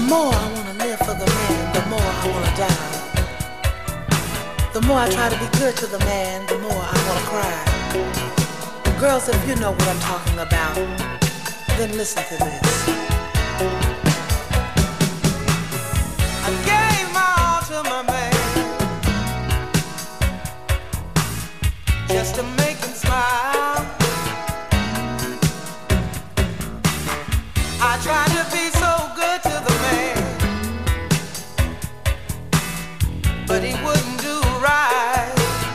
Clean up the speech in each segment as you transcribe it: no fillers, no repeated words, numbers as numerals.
more I want to live for the man, the more I want to die. The more I try to be good to the man, the more I want to cry. Girls, if you know what I'm talking about, then listen to this. I gave my all to my man, just to make him smile. I tried to be so good to the man, but he wouldn't do right.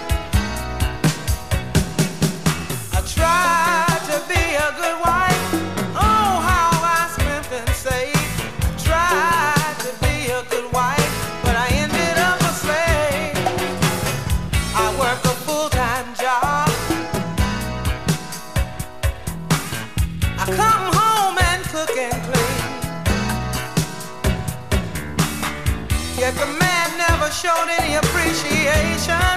I tried to be a good wife. Oh, how I spent and saved. I tried to be a good wife, but I ended up a slave. I work a full-time job. I come home and cook and clean. Yet the man never showed any appreciation.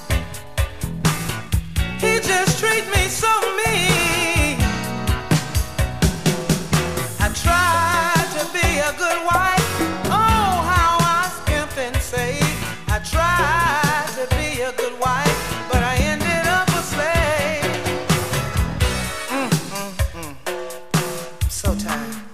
He just treat me so mean. I tried to be a good wife. Oh, how I skimped and saved. I tried to be a good wife, but I ended up a slave. I'm so tired.